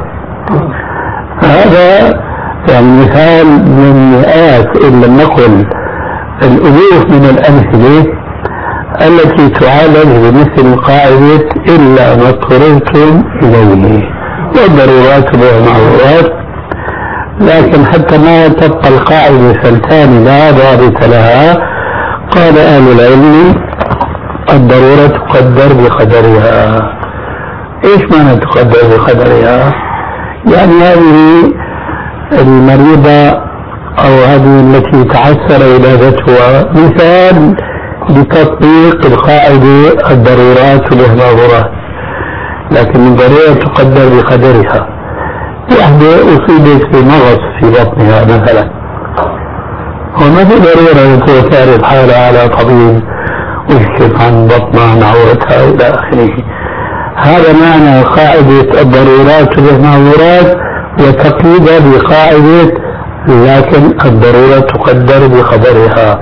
Speaker 2: هذا يعني مثال من مئات إن لم نقل الألوف من الأمثلة التي تعالج بمثل قاعدة إلا ما اضطررتم إليه، والضرورات والمعذورات. لكن حتى ما تبقى القاعدة فلتان لا ضابط لها، قال أهل العلم الضرورة تقدر بقدرها. إيش معنى تقدر بقدرها؟ يعني هذه المريضة أو هذه التي تعثر ولادتها مثال لتطبيق القاعدة الضرورات والمعذورات، لكن الضرورة تقدر بقدرها. واحدة أصيبت بمغص في بطنها مثلا، وما في ضرورة أن تعرض حالها على طبيب ويكشف عن بطنها عن عورتها إلى آخره. هذا معنى قاعدة الضرورات والمعذورات وتقييدها بقاعدة لكن الضرورة تقدر بقدرها.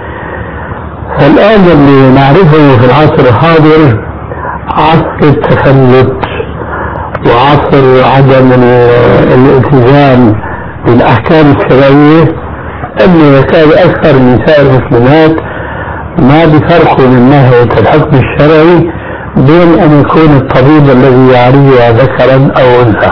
Speaker 2: الآن اللي نعرفه في العصر الحاضر عصر التفلت وعصر عدم الالتزام بالأحكام الشرعية، أنه يكاد أكثر النساء المسلمات ما بفرقوا من ناحية الحكم الشرعي بين أن يكون الطبيب الذي يعالجها ذكرا أو أنثى.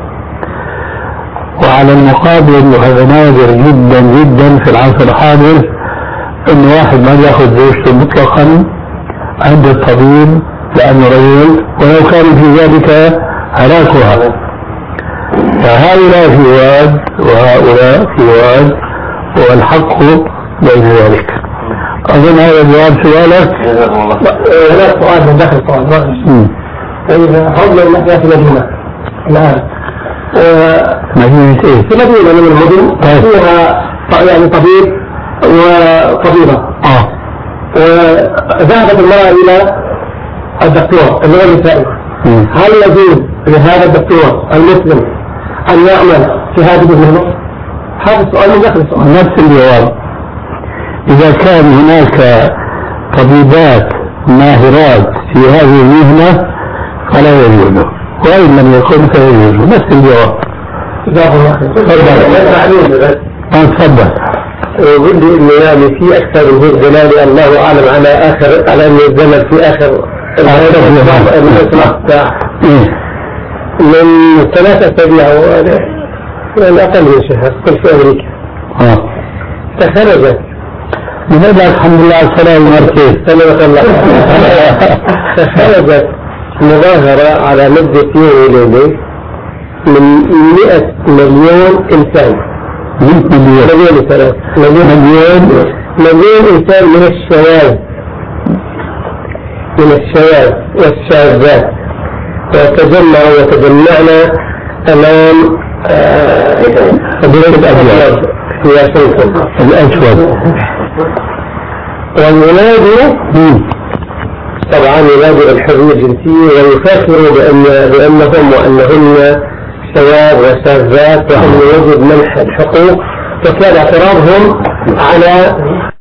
Speaker 2: وعلى المقابل وهذا نادر جدا جدا في العصر الحاضر أن واحد ما يأخذ زوجته مطلقا عند الطبيب لأنه رجل ولو كان في ذلك هلاكها. فهؤلاء في واد وهؤلاء في واد والحق بين ذلك. أظن هذا جواب سؤالك.
Speaker 4: هناك سؤال من داخل السؤال. إذا حضر نحن في مدينة الآن
Speaker 2: مدينة إيه؟
Speaker 4: في مدينة من المدن فيها يعني طبيب وطبيبة.
Speaker 2: آه.
Speaker 4: وذهبت المرأة إلى الدكتور اللي هو النسائي. هل يجوز لهذا الدكتور المسلم أن يعمل في هذه المهنة؟ هذا السؤال من داخل السؤال.
Speaker 2: نفس الجواب. إذا كان هناك طبيبات ماهرات في هذه المهنة فلا يجوز، وإن لم يكن فيجوز. نفس الجواب. تفضل.
Speaker 4: وقل لي إنه يعني في أكثر من هيك دلالة الله أعلم على آخر على أن الزمن في آخر من ثلاثة أسابيع يعني أقل من شهر كنت في أمريكا. تخرجت
Speaker 2: من هذا الحمد لله على السلامة مركز
Speaker 4: سلامة الله. تخرجت مظاهرة على مدة يوم وليلة من مئة مليون إنسان.
Speaker 2: مئة مليون
Speaker 4: مليون ثلاث مليون مليون مليون إنسان من الشواذ من الشواذ والشاذات، وتجمعوا وتجمعنا أمام
Speaker 2: البيت الأبيض
Speaker 4: في واشنطن
Speaker 2: الأسود،
Speaker 4: وينادوا طبعا ينادوا الحرية الجنسية ويفاخروا بأن بأنهم وأنهن شواذ وشاذات وأن يجب منح الحقوق، وكان اعتراضهم على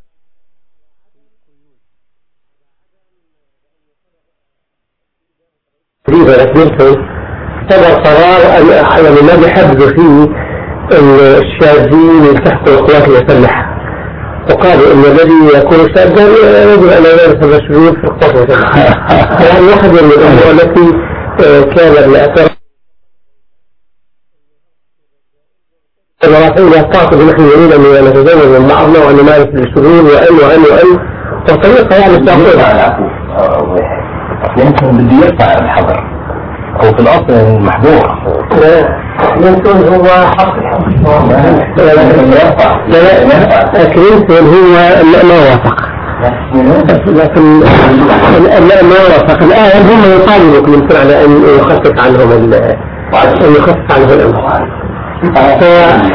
Speaker 4: طبعا قرار يعني ما بيحبوا فيه الشاذين يلتحقوا القوات المسلحة، وقالوا ان الذي يكون شاذا يجب ان يمارس المشروع في القوات المسلحة. يعني واحد من الامور التي كان الاعتراض المرافعين يعتقد نحن نريد ان نتزوج من بعضنا وان نمارس الشذوذ وان وان وان وطريقه يعني تعقيدها
Speaker 3: يمكن بده يرفع الحظر او في الاصل محظور.
Speaker 4: كلينتون هو حق كلينتون هو ما وافق، لكن ما وافق. الآن هم يطالبوا كلينتون على أن يخفف عنهم أن يخفف عنهم الأمر.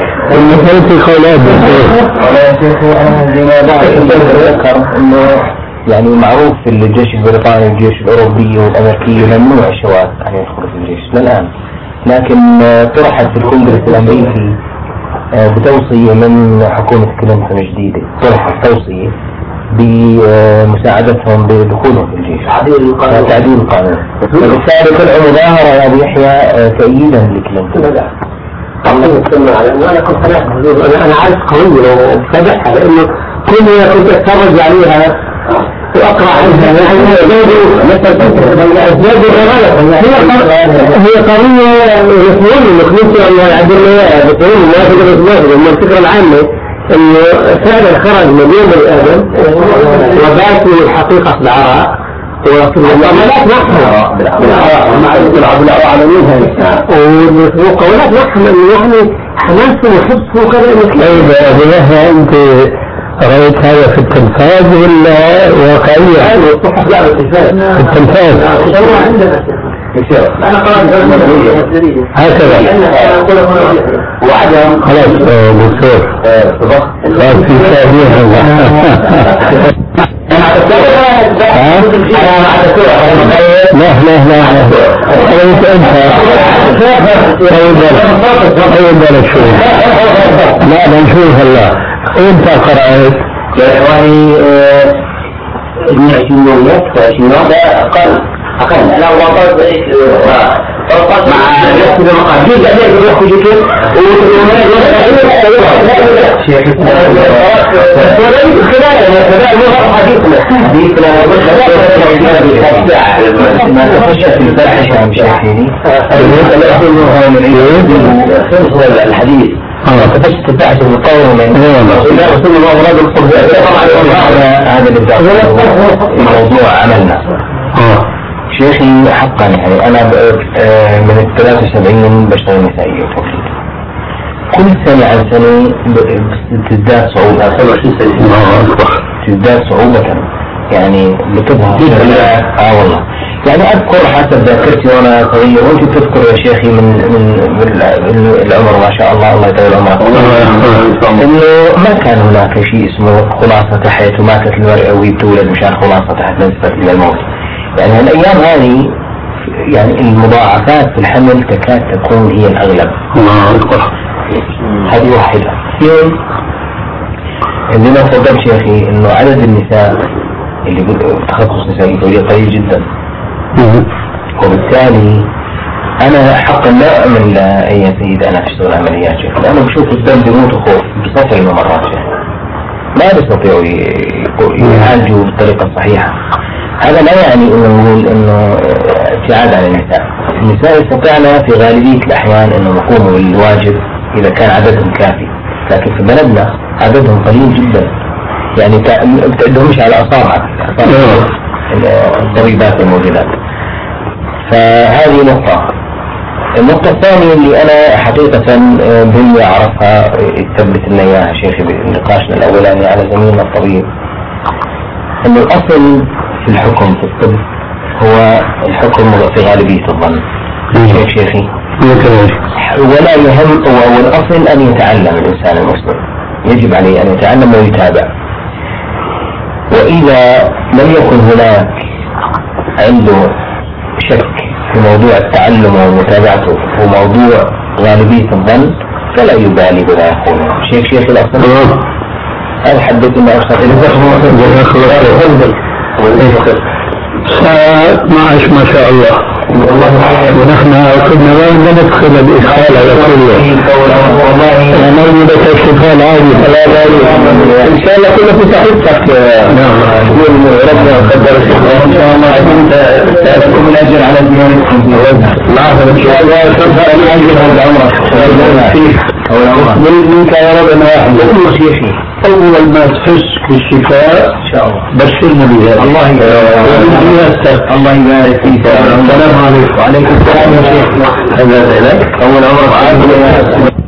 Speaker 2: فالمثال في قولات
Speaker 3: ولا يا شيخ أنا زي ما بعد ذكر إنه يعني معروف في الجيش البريطاني والجيش الأوروبي والأمريكي ممنوع الشواذ أن يدخلوا في الجيش للآن، لكن طرحت في الكونغرس الأمريكي بتوصية من حكومة كلينتون الجديدة، طرحت توصية بمساعدتهم بدخولهم في الجيش، تعديل القانون. وبالتالي طلعوا مظاهرة يا أبو يحيى تأييدا لكلينتون.
Speaker 4: أنا كنت أنا عارف قوي وفتحها لأنه كل ما كنت أتفرج عليها وأقرأ عنها يعني هي قضية رسمية مخلوصة عند المسؤولين الناس الرسمية الفكرة العامة إنه فعلا خرج من يوم الآدم وبات من الحقيقة في العراء والمقاولات نحن بالعراء على والمقاولات نحن إنه يعني حماس وحبس وكذا
Speaker 2: إذا أنت رأيت هذا في التلفاز ولا واقعية؟
Speaker 4: لا بالتلفاز
Speaker 2: في التلفاز
Speaker 4: أنا قرأت
Speaker 2: هكذا
Speaker 4: وعدم
Speaker 2: خلاص دكتور صار في شاهدين لا لا لا انت انت طيب بالك شوف لا لا نشوف الله انت قرأت
Speaker 3: يا اخواني ابن عشرين يوميات وعشرين يوم لا اقل اقل انا وقفت وقفت مع نفس المقادير بعدين يروح يجيك شيخ ما تخشى في الفاحشة عن شيخيني الحديث تخشى في الفاحشة المطورة من رسول الله ورد القرب هذا اللي الموضوع عملنا شيخي حقا يعني أنا من الثلاثة وسبعين بشتغل نسائية كل سنة عن سنة تزداد صعوبة تزداد صعوبة يعني بتظهر اه والله يعني أذكر حسب ذاكرتي وأنا صغير وأنت تذكر يا شيخي من من العمر ما شاء الله الله يطول عمرك إنه ما كان هناك شيء اسمه خلاصة حياة وماتت المرأة وهي بتولد مشان خلاصة حياة نسبت إلى الموت. يعني الأيام هذه يعني المضاعفات في الحمل تكاد تكون هي الأغلب. هذه واحدة. اثنين اللي ما تفضل شيخي إنه عدد النساء اللي بتخصص نسائي قليل جدا. وبالتالي أنا حقا لا أؤمن لأي سيد أنا أشتغل عمليات شيخ لأنه بشوف الدم بيموت وخوف بصفر الممرات شيخ ما يستطيعوا يعالجوا بالطريقة الصحيحة. هذا لا يعني انه نقول انه ابتعاد عن النساء. النساء يستطيعن في غالبية الاحيان انه يقوموا بالواجب اذا كان عددهم كافي، لكن في بلدنا عددهم قليل جدا يعني بتعدهمش على اصابع الطبيبات الموجودات. فهذه نقطة. النقطة الثانية اللي انا حقيقة بني اعرفها تثبت لنا اياها شيخي بنقاشنا الاولاني على زميلنا الطبيب ان الاصل في الحكم في الطب هو الحكم في غالبية الظن. كيف شيخي؟ ولا يهم والأصل أن يتعلم الإنسان المسلم، يجب عليه أن يتعلم ويتابع. وإذا لم يكن هناك عنده شك في موضوع التعلم ومتابعته وموضوع غالبية الظن فلا يبالي بما يقول. شيخ شيخ الأصل هذا حدث ما أخذ
Speaker 2: ساعة اثنعش ما شاء الله ونحن كنا ما ندخل الإدخال على كله ونرمي لك الشفال عادي فلا باري إن شاء الله كله في صحيحتك نقول ربنا قدر الشفال إن شاء الله تأتكم الأجر على ديانكم العافية إن شاء الله تنفع الأجر على عمرك منك يا رب ما يحمل المسيحي أول ما تحس بالشفاء إن شاء الله بشرنا بها. الله يبارك الله يبارك فيك. السلام عليكم. وعليكم السلام يا شيخ. هذا لك أول عمرك عاد